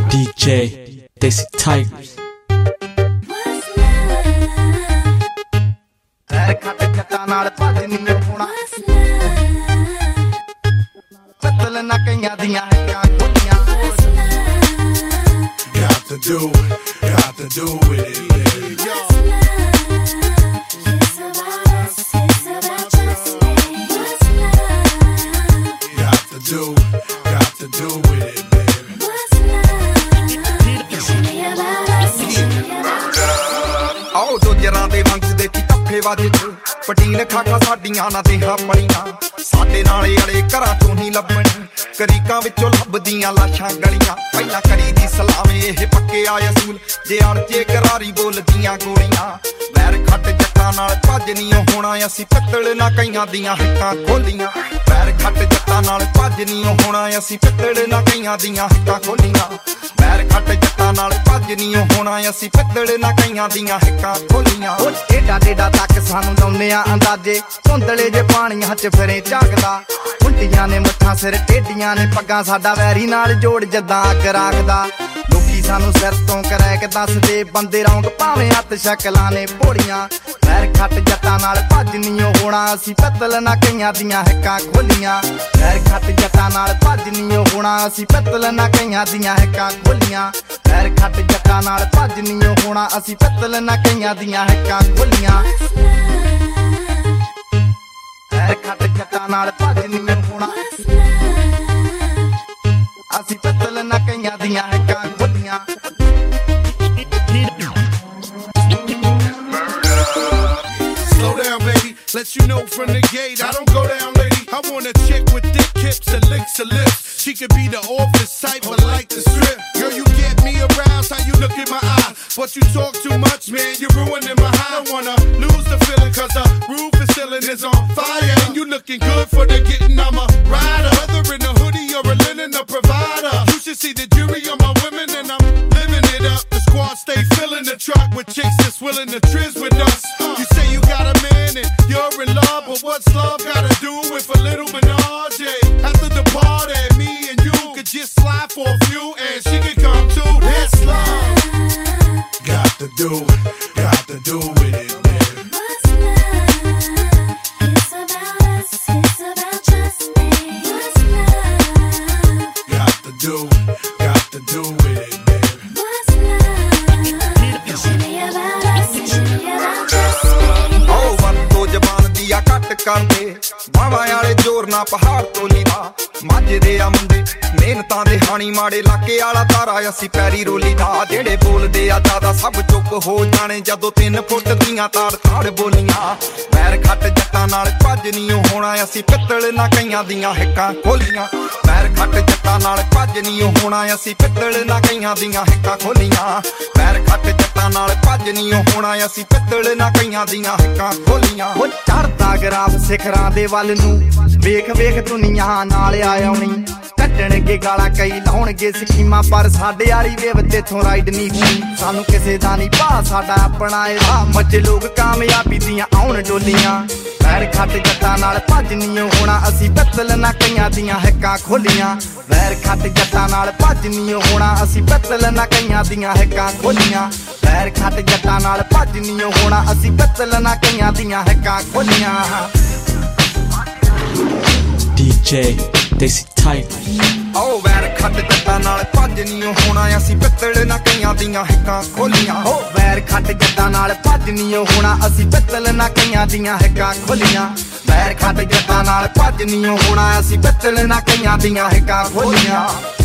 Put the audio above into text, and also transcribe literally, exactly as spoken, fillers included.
D J Desi Tigers. Got to do, got to do with it, baby. Got to do, got to do with it, baby. ਆਓ ਜੋਜਰਾਂ ਦੇ ਵੰਗ ਦੇ ਟੱਫੇ ਵੱਜ ਤੂੰ ਪਟੀਲ ਖਾਟਾ ਸਾਡੀਆਂ ਨਾ ਦੇਹਾਂ ਪੜੀਆਂ ਸਾਡੇ ਨਾਲੇ ਵਾਲੇ ਘਰਾਂ ਚੋਂ ਨਹੀਂ ਲੱਭਣੀ ਕਰੀਕਾਂ ਵਿੱਚੋਂ ਲੱਭਦੀਆਂ ਲਾਸ਼ਾਂ ਗਲੀਆਂ ਪਹਿਲਾਂ ਕਰੀ ਦੀ ਸਲਾਮੇ ਇਹ ਪੱਕੇ ਆ ਅਸੂਲ ਜੇ ਅਣਚੇ ਕਰਾਰੀ ਬੋਲਦੀਆਂ ਗੋਲੀਆਂ ਵੈਰ ਖੱਟ ਜੱਟਾਂ ਨਾਲ ਭੱਜ ਨਹੀਂ ਹੋਣਾ ਅਸੀਂ ਪਿੱਤਲ ਨਾ ਕਈਆਂ ਦੀਆਂ ਹਿੱਕਾਂ ਖੋਲੀਆਂ ਵੈਰ ਖੱਟ ਜੱਟਾਂ ਨਾਲ ਭੱਜ ਨਹੀਂ ਹੋਣਾ ਅਸੀਂ ਪਿੱਤਲ ਨਾ ਕਈਆਂ ਦੀਆਂ ਹਿੱਕਾਂ ਖੋਲੀਆਂ ਵੈਰ ਖੱਟ ਜੱਟਾਂ ਨਾਲ ਭੱਜ ਨਹੀਂ ਹੋਣਾ ਅਸੀਂ ਪਿੱਤਲ ਨਾ ਕਈਆਂ ਦੀਆਂ ਹਿੱਕਾਂ ਖੋਲੀਆਂ ਓ ਏਡਾ ਡੇਡਾ ਤੱਕ ਸਾਨੂੰ ਲਾਉਂਦੇ ਆ ਅੰਦਾਜ਼ੇ ਧੁੰਦਲੇ ਜੇ ਪਾਣੀਆਂ 'ਚ ਫਿਰੇ ਝਾਕਦਾ ਮੁੰਡੀਆਂ ਨੇ ਮੁੱਠਾਂ ਸਿਰ ਟੇਡੀਆਂ ਨੇ ਪੱਗਾਂ ਸਾਡਾ ਵੈਰੀ ਨਾਲ ਜੋੜ ਜਦਾਂ ਅੱਗ ਰਾਖਦਾ ਲੋਕੀ ਸਾਨੂੰ ਸਿਰ ਤੋਂ ਕਰੈਕ ਦੱਸਦੇ ਬੰਦੇ ਰੌਂਗ ਭਾਵੇਂ ਹੱਥ ਸ਼ਕਲਾਂ ਨੇ ਭੋੜੀਆਂ ਵੈਰ ਖੱਟ ਜੱਟਾਂ ਨਾਲ ਭੱਜ ਨਹੀਂ ਹੋਣਾ ਅਸੀਂ ਪਿੱਤਲ ਨਾ ਕਈਆਂ ਦੀਆਂ ਹਿੱਕਾਂ ਖੋਲੀਆਂ ਵੈਰ ਖੱਟ ਜੱਟਾਂ ਨਾਲ ਭੱਜ ਨਹੀਂ ਹੋਣਾ ਅਸੀਂ ਪਿੱਤਲ ਨਾ ਕਈਆਂ ਦੀਆਂ ਹਿੱਕਾਂ ਖੋਲੀਆਂ ਵੈਰ ਖੱਟ ਜੱਟਾਂ ਨਾਲ ਭੱਜ ਨਹੀਂ ਹੋਣਾ ਅਸੀਂ ਪਿੱਤਲ ਨਾ ਕਈਆਂ ਦੀਆਂ ਹਿੱਕਾਂ ਖੋਲੀਆਂ ਵੈਰ ਖੱਟ ਜੱਟਾਂ ਨਾਲ ਭੱਜ ਨਹੀਂ ਹੋਣਾ ਅਸੀਂ ਪਿੱਤਲ ਨਾ ਕਈਆਂ ਦੀਆਂ ਹਿੱਕਾਂ ਖੋਲੀਆਂ Slow down, baby. Let you know from the gate, I don't go down, lady. I want a chick with thick hips and licks her lips. She could be the office type, but like the strip. Girl, you get me aroused, how you look in my eye. But you talk too much, man, you're ruining my high. I don't wanna lose the feeling, cause the roof is ceiling is on fire. And you looking good for the getting, I'm a rider. Whether in a hoodie or a linen, a provider. You should see the jury on my women, and I'm living it up. The squad stay filling the truck with chicks that's willing to trizz with us. You say you got a man and you're in love, but what's love gotta do with a little menage? After the party, me and you could just slide for a few, and she could come too. That's love. Got to do, got to do with it, baby. Got to do, got to do with it, baby. ਆਓ ਵਰਤੋ ਜ਼ਬਾਨ ਦੀ ਆ ਕੱਟ ਕਰਦੇ ਬਾਵਾਂ ਵਾਲੇ ਜ਼ੋਰ ਨਾ ਪਹਾੜ ਤੋਂ ਲੀਦਾ ਮਾਝੇ ਆ ਮੁੰਡੇ ਮਿਹਨਤਾਂ ਦੇ ਹਾਣੀ ਮਾੜੇ ਇਲਾਕੇ ਵਾਲਾ ਤਾਰਾ ਅਸੀਂ ਪੈਰੀ ਰੋਲੀ ਦਾ ਜਿਹੜੇ ਬੋਲਦੇ ਆ ਜ਼ਿਆਦਾ ਸਭ ਚੁੱਪ ਹੋ ਜਾਣੇ ਜਦੋਂ ਤਿੰਨ ਫੁੱਟ ਦੀਆਂ ਤਾੜ ਤਾੜ ਬੋਲੀਆਂ ਪੈਰ ਖੱਟ ਜੱਟਾਂ ਨਾਲ ਭੱਜ ਨਹੀਂ ਹੋਣਾ ਅਸੀਂ ਪਿੱਤਲ ਨਾ ਕਈਆਂ ਦੀਆਂ ਹਿੱਕਾਂ ਖੋਲੀਆਂ ਪੈਰ ਖੱਟ ਜੱਟਾਂ ਨਾਲ ਭੱਜ ਨਹੀਂ ਹੋਣਾ ਅਸੀਂ ਪਿੱਤਲ ਨਾ ਕਈਆਂ ਦੀਆਂ ਹਿੱਕਾਂ ਖੋਲੀਆਂ ਪੈਰ ਖੱਟ ਜੱਟਾਂ ਨਾਲ ਭੱਜ ਨਹੀਂ ਹੋਣਾ ਅਸੀਂ ਪਿੱਤਲ ਨਾ ਕਈਆਂ ਦੀਆਂ ਹਿੱਕਾਂ ਖੋਲੀਆਂ ਉਹ ਚੜਦਾ ਗਰਾਫ ਸਿਖਰਾਂ ਦੇ ਵੱਲ ਨੂੰ ਵੇਖ ਵੇਖ ਦੁਨੀਆ ਨਾਲ ਆਉਣੀ ਕੱਢਣਗੇ ਗਾਲਾਂ ਕਈ ਲਾਉਣਗੇ ਸਕੀਮਾਂ ਪਰ ਸਾਡੇ ਵਾਲੀ ਵੇਵ ਤੇਥੋਂ ਰਾਈਡ ਨਹੀਂ ਹੋਣੀ ਸਾਨੂੰ ਕਿਸੇ ਦਾ ਨਹੀਂ ਭਾ ਸਾਡਾ ਆਪਣਾ ਇਹ ਰਾਹ ਮੱਝੇ ਲੋਕ ਕਾਮਯਾਬੀ ਦੀਆਂ ਆਉਣ ਡੋਲੀਆਂ ਵੈਰ ਖੱਟ ਜੱਟਾਂ ਨਾਲ ਭੱਜ ਨਹੀਂ ਹੋਣਾ ਅਸੀਂ ਪਿੱਤਲ ਨਾ ਕਈਆਂ ਦੀਆਂ ਹਿੱਕਾਂ ਖੋਲੀਆਂ ਵੈਰ ਖੱਟ ਜੱਟਾਂ ਨਾਲ ਭੱਜ ਨਹੀਂ ਹੋਣਾ ਅਸੀਂ ਪਿੱਤਲ ਨਾ ਕਈਆਂ ਦੀਆਂ ਹਿੱਕਾਂ ਖੋਲੀਆਂ ਵੈਰ ਖੱਟ ਜੱਟਾਂ ਨਾਲ ਭੱਜ ਨਹੀਂ ਹੋਣਾ ਅਸੀਂ ਪਿੱਤਲ ਨਾ ਕਈਆਂ ਦੀਆਂ ਹਿੱਕਾਂ ਖੋਲੀਆਂ D J Desi Tigers. ਆਓ ਵੈਰ ਖੱਟ ਜੱਟਾਂ ਨਾਲ ਭੱਜ ਨਹੀਂ ਹੋਣਾ ਅਸੀਂ ਪਿੱਤਲ ਨਾ ਕਈਆਂ ਦੀਆਂ ਹਿੱਕਾਂ ਖੋਲੀਆਂ ਓ ਵੈਰ ਖੱਟ ਜੱਟਾਂ ਨਾਲ ਭੱਜ ਨਹੀਂ ਹੋਣਾ ਅਸੀਂ ਪਿੱਤਲ ਨਾ ਕਈਆਂ ਦੀਆਂ ਹਿੱਕਾਂ ਖੋਲੀਆਂ ਵੈਰ ਖੱਟ ਜੱਟਾਂ ਨਾਲ ਭੱਜ ਨਹੀਂ ਹੋਣਾ ਅਸੀਂ ਪਿੱਤਲ ਨਾ ਕਈਆਂ ਦੀਆਂ ਹਿੱਕਾਂ ਖੋਲੀਆਂ